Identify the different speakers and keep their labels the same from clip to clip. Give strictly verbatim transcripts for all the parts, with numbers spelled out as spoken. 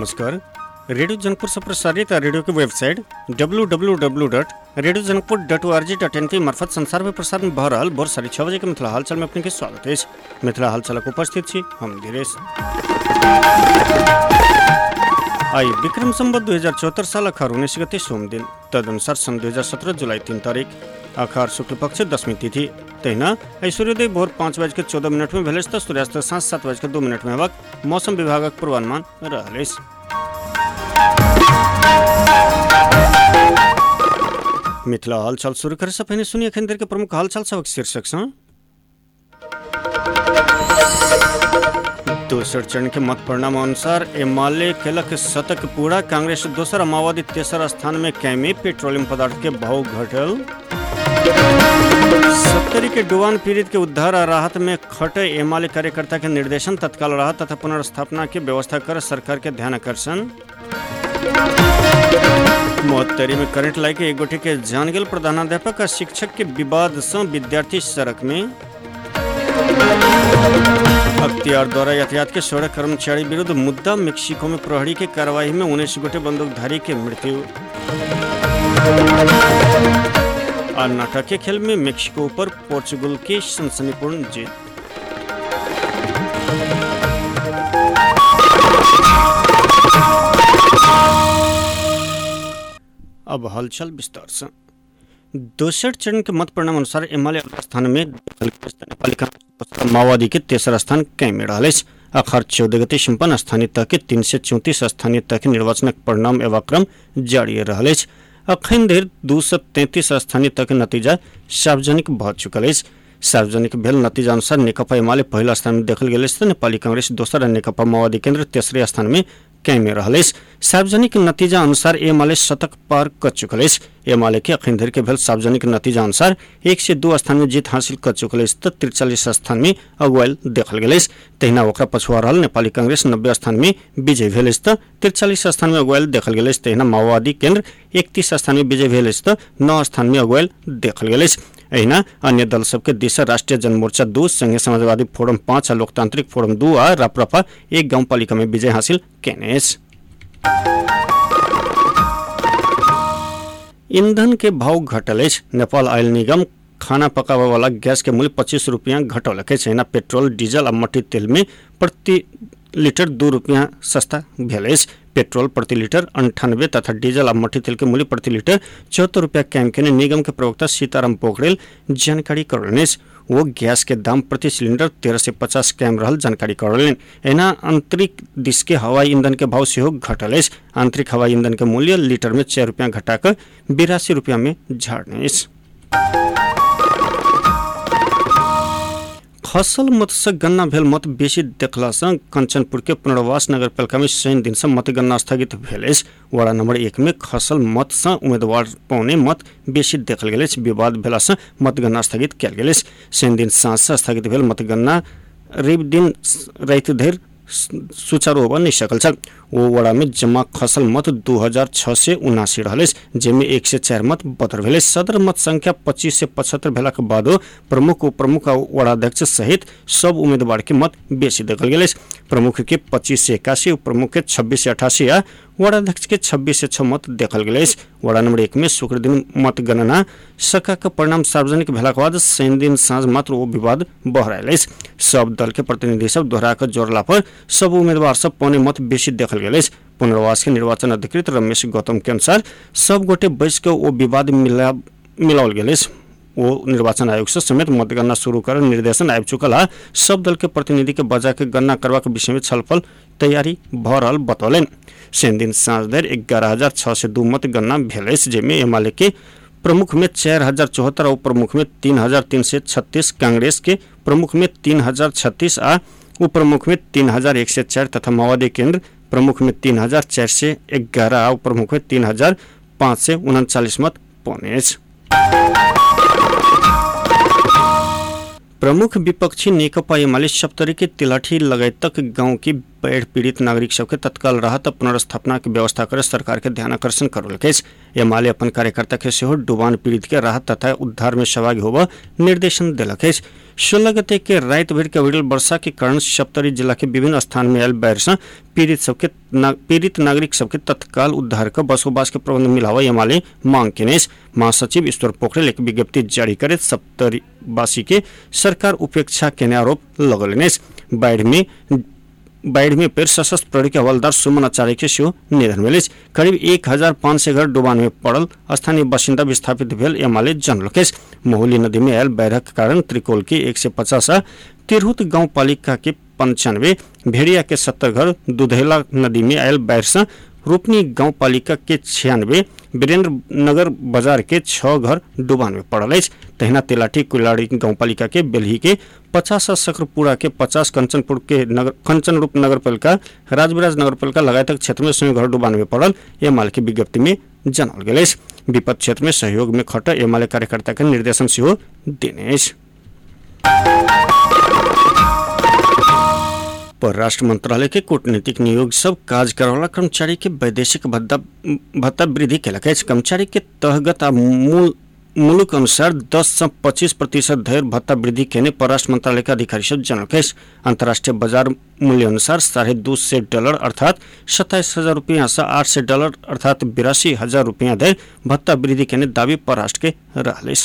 Speaker 1: नमस्कार। रेडियो जनकपुर से प्रसारित रेडियो की website W W W dot radio Janakpur dot O R G dot इन के मार्फत संसार में प्रसार में बहरहाल भोर साढ़े छः बजे के मिथिला हालचाल में अपने के स्वागत है। मिथिला हालचालक उपस्थित छी हम धीरेश। आई विक्रम संवत दो हजार चौहत्तर साल अखार उन्नीस गते सोम दिन तदनुसार सन दो हजार सत्रह जुलाई तीन तारीख अखार शुक्ल पक्ष दसवीं तिथि तहिना आई सूर्योदय भोर पाँच बज के चौदह मिनट में भेलस तो सूर्यास्त सांझ सात बज के दो मिनट में हेबाक मौसम विभागक पूर्वानुमान रहल। मिथिला हालचाल शुरू करे से पहिने सुनिए अखन देर के प्रमुख हालचाल सबक शीर्षक सँ। दोसर चरण के मत परिणाम अनुसार एमाले केलक शतक पूरा, कांग्रेस दोसर आ माओवादी तेसर स्थान में कैमे, पेट्रोलियम पदार्थ के भाव घटल। सत्तरी के डुबान पीड़ित के उद्धार आ राहत में खटे एमाले कार्यकर्ता के निर्देशन, तत्काल राहत तथा पुनर्स्थापना की व्यवस्था कर सरकार के ध्यान आकर्षण। मोहत्तरी में करंट लाई के एक गोटे के जान गेल, प्रधानाध्यापक आ शिक्षक के विवाद से विद्यार्थी सड़क में। अख्तियार द्वारा यातायात के सोलह कर्मचारी विरुद्ध मुद्दा, मेक्सिको में प्रहरी के कार्रवाई में उन्नीस गोटे बंदूकधारी के मृत्यु। और नाटक के खेल में मेक्सिको पर पोर्चुगल की सनसनीपूर्ण जीत। अब हालचाल विस्तार से। दोसर चरण के मत परिणाम अनुसार एमाले स्थान में माओवादी के तेसर स्थान कैमे रहल। अखार चौदह गते संपन्न स्थानीय तक के तीन से चौंतीस स्थानीय तक के निर्वाचनक परिणाम एवं क्रम जारी रहल। अखन धरि दू सौ तैंतीस स्थानीय तक नतीजा सार्वजनिक भ चुकल अछि। सार्वजनिक भेल नतीजा अनुसार नेकपा एमाले पहिल स्थान में देखल गेल अछि, नेपाली कांग्रेस दोसर आ नेकपा माओवादी केन्द्र तेसरे स्थान में कैमे रहल। सार्वजनिक नतीजा अनुसार एमाले शतक पार कर चुकल अछि। एमाले के अखन धरि के भेल सार्वजनिक नतीजा अनुसार एक से दो स्थान में जीत हासिल कर चुकल अछि तो तिरचालीस स्थान में अगुवाइल देखल गेल अछि। तहिना ओकरा पछुआ रहल नेपाली कांग्रेस नब्बे स्थान में विजय भेल अछि तो तिरचालीस स्थान में अगुवाइल देखल गेल अछि। तहिना माओवादी केन्द्र इकतीस स्थान में विजय भेल अछि तो नौ स्थान में अगुवाइल देखल गेल अछि। एहिना अन्य दल सबके दिशा राष्ट्रीय जनमोर्चा दू, संघीय समाजवादी फोरम पाँच आ लोकतांत्रिक फोरम दू आ राप्रपा एक गाँव पालिका में विजय हासिल केने अछि। ईंधन के भाव घटल अछि। नेपाल ऑयल निगम खाना पकाबे वाला गैस के मूल्य पच्चीस रुपया घटौलक अछि। एहिना पेट्रोल, डीजल आ मट्टी तेल में प्रति लीटर दू रुपया सस्ता भेल अछि। पेट्रोल प्रति लीटर अंठानबे तथा डीजल और मट्टी तेल के मूल्य प्रति लीटर चौहत्तर रुपया कैम के निगम के प्रवक्ता सीताराम पोखरेल जानकारी करौलनि। वो गैस के दाम प्रति सिलेंडर तेरह से पचास कैम रहल जानकारी करौलनि। एना आंतरिक दिश के हवाई ईंधन के भाव सेहो घटल अछि। आंतरिक हवाई ईंधन के मूल्य लीटर में चार रुपया घटाकर बिरासी रुपया में झाड़ने अछि। खसल मत से गणना भेल मत बेसी देखला से कंचनपुर के पुनर्वास नगर पालिका में शनि दिन से मतगणना स्थगित भेल अछि। वार्ड नंबर एक में खसल मत से उम्मीदवार पौने मत बेसी देखल गेल अछि। विवाद भेला से मतगणना स्थगित कयल गेल अछि। शनि दिन साँझ से स्थगित भेल मतगणना रवि दिन राति धरि सुचारू होबऽ नहि सकल छल। ओ वार्ड में जमा खसल मत दू हजार छः से उनासी रहल, जेमे एक से चार मत बदर भेल। सदर मत संख्या पच्चीस से पचहत्तर भेलाक बादो प्रमुख उपप्रमुख आ वार्डाध्यक्ष सहित सब उम्मीदवार के मत बेसी देखल गेल। प्रमुख के पच्चीस से इक्यासी, उपप्रमुख के छब्बीस से अठासी आ वार्डाध्यक्ष के छब्बीस से छः मत देखल गेल। वार्ड नंबर एक में शुक्र दिन मतगणना सका के परिणाम सार्वजनिक भेलाक बाद शनि दिन साँझ मात्र ओ विवाद बहरायल। सब दल के प्रतिनिधि सब दोहरा कर जोड़ला पर सब उम्मीदवार सब पौने मत बेसी देखल गेल। पुनर्वास के निर्वाचन अधिकृत रमेश गौतम के अनुसार सब गोटे बैस के ओ विवाद मिला मिलाओल गेल। वो निर्वाचन आयोग से समेत मतगणना शुरू कर निर्देशन आबि चुकल आ सब दल के प्रतिनिधि के बजा के गणना करबाक विषय में छलफल तैयारी भ रहल बतौलन। शनि दिन साँझ धरि ग्यारह हजार छः से दू मत गणना भेल, जेमे एमाले के प्रमुख में चार हजार चौहत्तर और प्रमुख में तीन हजार तीन सौ छत्तीस, कांग्रेस के प्रमुख में तीन हजार छत्तीस आ उपप्रमुख में तीन हजार एक सौ चार तथा माओवादी केंद्र प्रमुख में तीन हजार चार से ग्यारह आ उपप्रमुख में तीन हजार पाँच से उनचालीस मत पौने। प्रमुख विपक्षी नेकपा एमाले सप्तरी के तिलाठी लगायतक गांव की बाढ़ पीड़ित नागरिक सबके तत्काल राहत पुनर्स्थापना के व्यवस्था कर सरकार के ध्यान आकर्षण करल। एमाले अपन कार्यकर्ता के सेहो डुबान पीड़ित के राहत तथा उद्धार में सहभागी होब निर्देशन दिलक। सोलह गते के रात भर के अविरल वर्षा के कारण सप्तरी जिला के विभिन्न स्थान में आयल बाढ़ से पीड़ित सबके ना, पीड़ित नागरिक सबके तत्काल उद्धार कर बसोबास के प्रबंध मिलावा एमाले मांग केने। महासचिव ईश्वर पोखरेल एक विज्ञप्ति जारी करे सप्तरी वासी के सरकार उपेक्षा केने आरोप लगलने। बाढ़ में बाढ़ में फिर सशस्त्र प्रहरी के हवलदार सुमन आचार्य के सेहो निधन भेल। करीब एक हजार पाँच सौ घर डुबान में पड़ल स्थानीय बासिंदा विस्थापित भेल एमाले जनलक। मोहली नदी में आयल बाढ़क कारण त्रिकोल के एक सौ पचास तिरहुत गाँव पालिका के पंचानवे भेड़िया के सत्तर घर दुधेला नदी में आयल बाढ़ से रूपनी गाँव पालिका के छियानवे वीरेंद्र नगर बाजार के छह घर डुबान में पड़ल। तहिना तिलाठी कुलाड़ी गाँव पालिका के बेलही के पचास सकरपुरा के पचास कंचनपुर के नगर कंचन रूप नगर पालिका राजविराज नगर पालिका लगायत क्षेत्र में स्वयं घर डुबान में पड़ल एमाले की विज्ञप्ति में जानल गेल। विपद क्षेत्र में सहयोग में खट एमाले कार्यकर्ता के निर्देशन सेहो देने। परराष्ट्र मंत्रालय के कूटनीतिक नियोग सब काज करवाला कर्मचारी के वैदेशिक भत्ता भत्ता वृद्धि केलक। कर्मचारी के तहगत आ मूल मुलुक अनुसार दस से पच्चीस प्रतिशत धरि भत्ता वृद्धि केने परराष्ट्र मंत्रालय के अधिकारी सब जनलक। अंतर्राष्ट्रीय बाजार मूल्य अनुसार साढ़े दो सौ डॉलर अर्थात सत्ताईस हजार रुपया से आठ सौ डॉलर अर्थात बिरासी हजार रुपया धरि भत्ता वृद्धि केने दावी परराष्ट्र के रहल।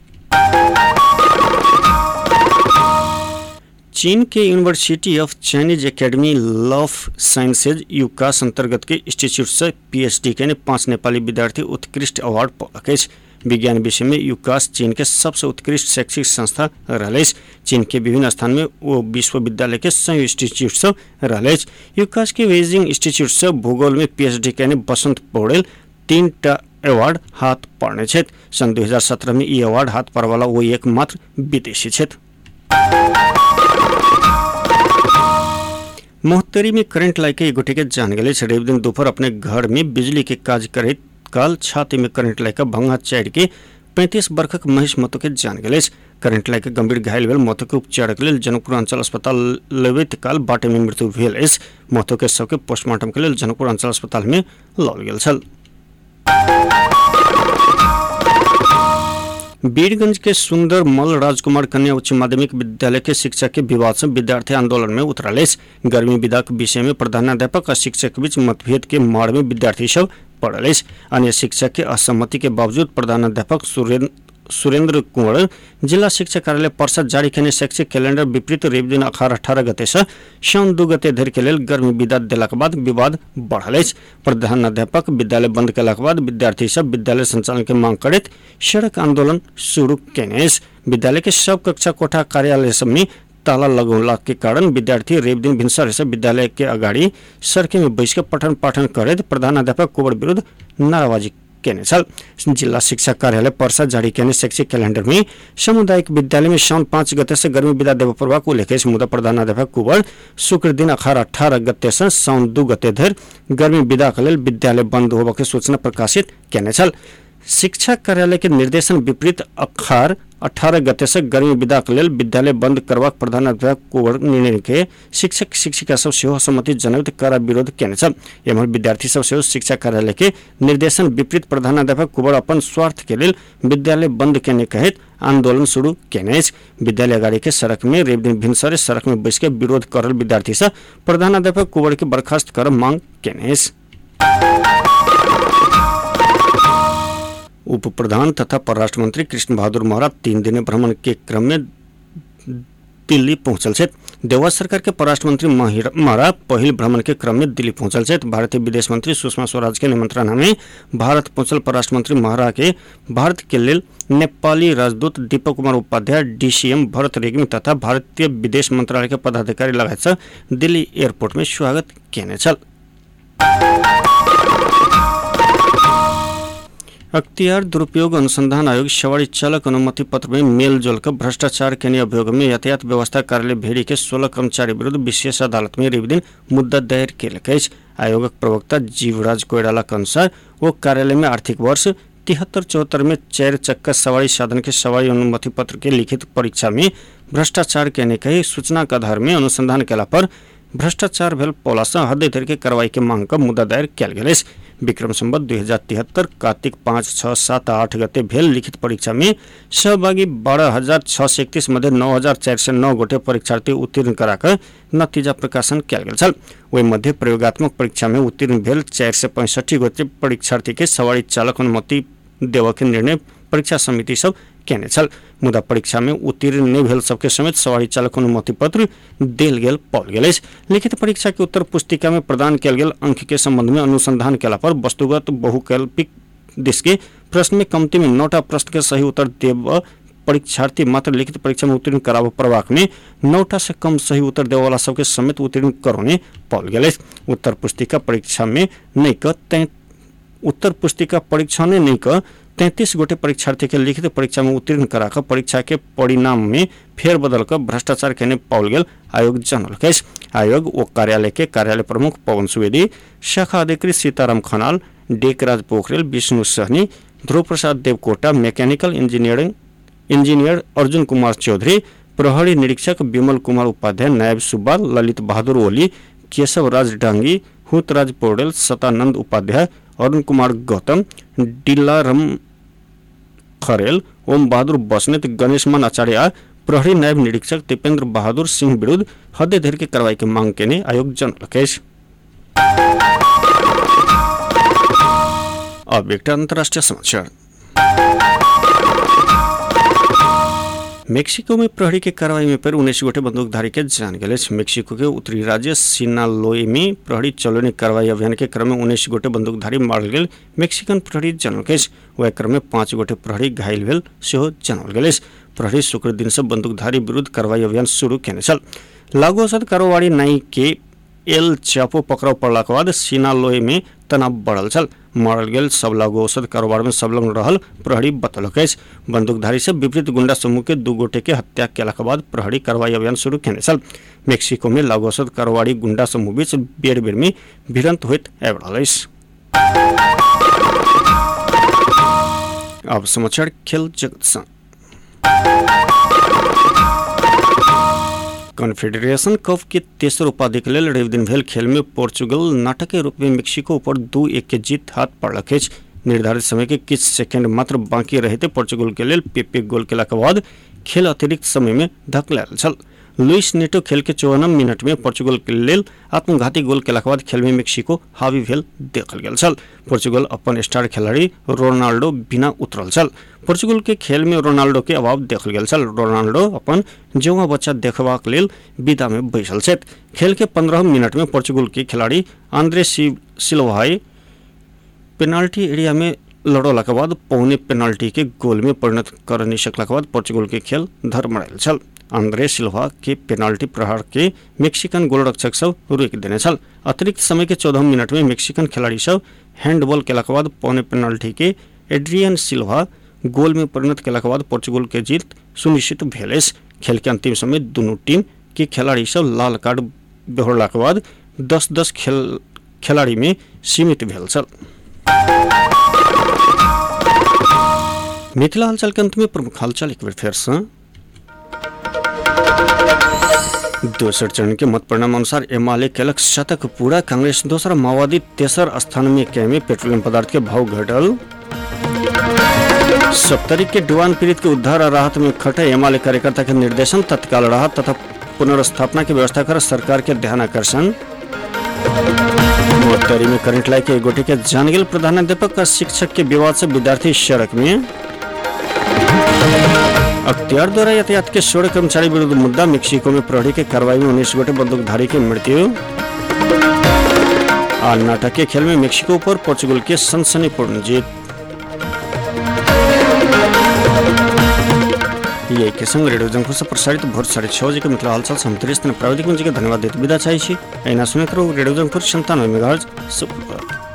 Speaker 1: चीन के university of Chinese academy of sciences UCAS अंतर्गत के इंस्टीट्यूट से पीएचडी के पांच नेपाली विद्यार्थी उत्कृष्ट अवार्ड पौलक। विज्ञान विषय में यूकास चीन के सबसे उत्कृष्ट शैक्षिक संस्था रहल। चीन के विभिन्न स्थान में वो विश्वविद्यालय के संयुक्त इंस्टीट्यूट सब रहल। यूकास के बेजिंग इंस्टीट्यूट से भूगोल में पीएचडी के बसंत पौडेल तीन टा अवार्ड हाथ पड़ने छे। सन दो हजार सत्रह में ये अवार्ड हाथ पड़ वाला वो एकमात्र विदेशी छे। मोहतरी में करंट लाइक एक गोटे के जान गए। रवि दिन दोपहर अपने घर में बिजली के काज करे काल छाती में करंट लाइक भंगा चढ़ के पैंतीस वर्षक महेश महतो के जान गए। करंट लाइक गंभीर घायल भेल महतो के उपचार के लिए जनकपुर अंचल अस्पताल लेबैत काल बाटे में मृत्यु भेल। महतो के शव के पोस्टमार्टम के लिए जनकपुर अंचल अस्पताल में लल गेल छल। वीरगंज के सुंदर मल राजकुमार कन्या उच्च माध्यमिक विद्यालय के शिक्षक के विवाद से विद्यार्थी आंदोलन में उतरल। गर्मी विदा के विषय में प्रधानाध्यापक और शिक्षक के बीच मतभेद के मार में विद्यार्थी सब पड़ल। अन्य शिक्षक के असहमति के बावजूद प्रधानाध्यापक सुरेंद्र सुरेंद्र कुंवर जिला शिक्षा कार्यालय परिषद जारी करने शैक्षिक कैलेंडर विपरीत रवि दिन अठारह अठारह गते से शाम दू गते धरि के लेल गर्मी विदा देलाक बाद विवाद बढ़ल। प्रधानाध्यापक विद्यालय बंद केलाक बाद विद्यार्थी सब विद्यालय संचालन के मांग करैत सड़क आंदोलन शुरू केने। विद्यालय के सब कक्षा कोठा कार्यालय सब में ताला लगौला के कारण विद्यार्थी रवि दिन भिनसर से विद्यालय के अगाड़ी सड़के में बैस के पठन पाठन करैत प्रधानाध्यापक कुंवर विरुद्ध नाराबाजी केने छल। जिला शिक्षा कार्यालय परिषद जारी केने शैक्षिक कैलेंडर में सामुदायिक विद्यालय में साउन पाँच गते से गर्मी विदा देव प्रभाव उल्लेख है। मुदा प्रधानाध्यापक कुंवर शुक्र दिन अठारह अठारह गते से साउन दू गते धरि गर्मी विदा के लेल विद्यालय बंद होबा के सूचना प्रकाशित केने छल। शिक्षा कार्यालय के निर्देशन विपरीत अखार अठारह गते से गर्मी विदा के लेल विद्यालय बंद करबाक प्रधानाध्यापक कुंवर निर्णय के शिक्षक शिक्षिका सब सेहो सहमति जनैत कड़ा विरोध केने छल। एम्हर विद्यार्थी सब सेहो शिक्षा कार्यालय के निर्देशन विपरीत प्रधानाध्यापक कुंवर अपन स्वार्थ के लेल विद्यालय बंद केने कहैत आंदोलन शुरू केने। विद्यालय अगाड़ी के सड़क में रवि दिन भिनसरे सड़क में बैस के विरोध करल विद्यार्थी से प्रधानाध्यापक कुंवर के बर्खास्त कर मांग केने। उप प्रधान तथा परराष्ट्र मंत्री कृष्ण बहादुर महरा तीन दिन भ्रमण के क्रम में दिल्ली पहुंचल छे। देवा सरकार के परराष्ट्र मंत्री महरा पहिल भ्रमण के क्रम में दिल्ली पहुंचल छे। भारतीय विदेश मंत्री सुषमा स्वराज के निमंत्रण में भारत पहुंचल परराष्ट्र मंत्री महरा के भारत के लेल नेपाली राजदूत दीपक कुमार उपाध्याय, डीसीएम भरत रेग्मी तथा भारतीय विदेश मंत्रालय के पदाधिकारी लगायत दिल्ली एयरपोर्ट में स्वागत केने छल। अख्तियार दुरुपयोग अनुसंधान आयोग सवारी चालक अनुमति पत्र में मेल जोल कर भ्रष्टाचार के अभियोग में यातायात व्यवस्था कार्यालय भेड़ी के सोलह कर्मचारी विरुद्ध विशेष अदालत में रवि दिन मुद्दा दायर केलक। आयोगक प्रवक्ता जीवराज कोइराला के अनुसार वो कार्यालय में आर्थिक वर्ष तिहत्तर चौहत्तर में चार चक्का सवारी साधन के सवारी अनुमति पत्र के लिखित परीक्षा में भ्रष्टाचार के कई सूचना के आधार में अनुसंधान केला पर भ्रष्टाचार भेल पौला से हद धरि के कार्रवाई के मांग कर मुद्दा दायर कयल गेल अछि। विक्रम संवत दुई हजार तिहत्तर कार्तिक पाँच छः सात आठ गते भेल लिखित परीक्षा में सहभागी बारह हजार छः सौ इकतीस मध्य नौ हजार चार सौ नौ गोटे परीक्षार्थी उत्तीर्ण कराकर नतीजा प्रकाशन कयल गेल छल। ओहि मध्य प्रयोगात्मक परीक्षा में उत्तीर्ण भेल चार सौ पैंसठी गोटे परीक्षार्थी के सवारी चालक अनुमति देव के निर्णय परीक्षा समिति सब केने छल। मुदा परीक्षा में उत्तीर्ण नहीं भेल सबके समेत सवारी चालक अनुमति पत्र देल गेल पाओल गेल अछि। लिखित परीक्षा के उत्तर पुस्तिका में प्रदान कयल गेल अंक के संबंध में अनुसंधान केला पर वस्तुगत बहुकल्पिक दिश के प्रश्न में कमती में नौटा प्रश्न के सही उत्तर देव परीक्षार्थी मात्र लिखित परीक्षा में उत्तीर्ण कराव प्रवाक में नौटा से कम सही उत्तर देवे वाला सबके समेत उत्तीर्ण करौने पाओल गेल अछि। उत्तर पुस्तिका परीक्षा में नहीं क उत्तर पुस्तिका परीक्षा ने नहीं क तैंतीस गोटे परीक्षार्थी के लिखित परीक्षा में उत्तीर्ण कराकर परीक्षा के परिणाम में फेरबदल कर भ्रष्टाचार केने पाओल गेल आयोग जनौलक अछि। आयोग ओ कार्यालय के कार्यालय प्रमुख पवन सुवेदी, शाखा अधिकारी Sitaram Khanal, Dekraj Pokhrel, Vishnu Sahani, Dhruv Prasad Devkota, mechanical engineering engineer Arjun Kumar Chaudhary, प्रहरी निरीक्षक विमल कुमार उपाध्याय, नायब सुब्बा, ललित बहादुर ओली, केशव राज डांगी, हुतराज पौडेल, सतानंद उपाध्याय, अरुण कुमार गौतम, डिलारम खरेल, ओम बहादुर बस्नेत, गणेशमान आचार्य, प्रहरी नायब निरीक्षक दीपेंद्र बहादुर सिंह विरुद्ध हद धरि के कार्रवाई के मांग केने आयोग जनौलक अछि। अब एकटा अंतर्राष्ट्रीय समाचार। मेक्सिको में प्रहरी के कार्रवाई में पर उन्नीस गोटे बंदूकधारी के जान गेल अछि। मेक्सिको के उत्तरी राज्य सिनालोए में प्रहरी चलौनी कार्रवाई अभियान के क्रम में उन्नीस गोटे बंदूकधारी मारल गेल मेक्सिकन प्रहरी जनौलक अछि। वह क्रम में पांच गोटे प्रहरी घायल भेल सेहो जनौल गेल अछि। प्रहरी शुक्र दिन से बंदूकधारी विरुद्ध कार्रवाई अभियान शुरू केने छल। लागू औषध कारोबारी नाई के एल चापो पकड़ाव पड़ला के बाद सिनालोए में तनाव बढ़ल छल। मारल गेल सब लागू औषध कारोबार में संलग्न रहल प्रहरी बतौलक अछि। बंदूकधारी से विपरीत गुंडा समूह के दू गोटे के हत्या केला के बाद प्रहरी कार्रवाई अभियान शुरू केने छल। मेक्सिको में लागू औषध कारोबारी गुंडा समूह बीच बेर बेर में भिड़ंत होइत आबि रहल अछि। अब समाचार खेल जगत से। कॉन्फेडरेशन कप के तेसर उपाधि के लेल रवि दिन भेल खेल में पोर्चुगल नाटकीय रूप में मेक्सिको पर दू एक के जीत हाथ पड़लक अछि। निर्धारित समय के किछु सेकेंड मात्र बाकी रहते पोर्चुगल के लेल पेपे गोल केला के बाद खेल अतिरिक्त समय में धकेलायल छल। लुइस नेटो खेल के चौवनम मिनट में पोर्चुगल के लेल आत्मघाती गोल केला के बाद खेल में मेक्सिको हावी भेल देखल गेल छल। पोर्चुगल अपन स्टार खिलाड़ी रोनाल्डो बिना उतरल छल। पोर्चुगल के खेल में रोनाल्डो के अभाव देखल गेल छल। रोनाल्डो अपन जौआ बच्चा देखबाक लेल विदा में बैसल छथि। खेल के पंद्रह मिनट में पोर्चुगल के खिलाड़ी आंद्रे सिल्वाई पेनाल्टी एरिया में लड़ौला के बाद पौने पेनाल्टी के गोल में परिणत कर नहीं सकला के बाद पोर्चुगल के खेल धरमरायल छल। आंद्रे सिल्वा के पेनाल्टी प्रहार के मेक्सिकन गोलरक्षक सब रोकि देने छल। अतिरिक्त समय के चौदह मिनट में मेक्सिकन खिलाड़ी सब हैंडबॉल केला के बाद पौने पेनाल्टी के एड्रियन सिल्वा गोल में परिणत केला के बाद पोर्चुगल के जीत सुनिश्चित भेल अछि। खेल के अंतिम समय दोनों टीम के खिलाड़ी सब लाल कार्ड बेहोरला के बाद दस दस खेल खिलाड़ी में सीमित भेल छल। मिथिला हालचाल के अंत में प्रमुख हालचाल एक बार फिर से। दोसर चरण के मत परिणाम अनुसार एमाले केलक शतक पूरा, कांग्रेस दोसर, माओवादी तेसर स्थान में कैमे। पेट्रोलियम पदार्थ के भाव घटल। सप्तरी के डुबान पीड़ित के उद्धार और राहत में खटे एमाले कार्यकर्ता के निर्देशन, तत्काल राहत तथा पुनर्स्थापना की व्यवस्था कर सरकार के ध्यान आकर्षण। मोटरी में करंट लाई के गोटे के जान गेल प्रधानाध्यापक का शिक्षक के विवाद से विद्यार्थी सड़क में। अख्तियार द्वारा यातायात के सोलह कर्मचारी विरुद्ध मुद्दा, मेक्सिको में प्रहरी के कार्रवाई में उन्नीस गोटे बंदूकधारी की मृत्यु। और नाटक के खेल में मेक्सिको पर पोर्चुगल के सनसनीपूर्ण जीत। ये के संग रेडियो जंगपुर से प्रसारित भोर साढ़े छह बजे के मिथिला हालचाल समतरिस्त प्राविधिक मंच के धन्यवाद देते विदा चाहिए। ऐना सुनते रहो रेडियो जंगपुर संतानवे मेगाहर्ट्ज सुप्रभात।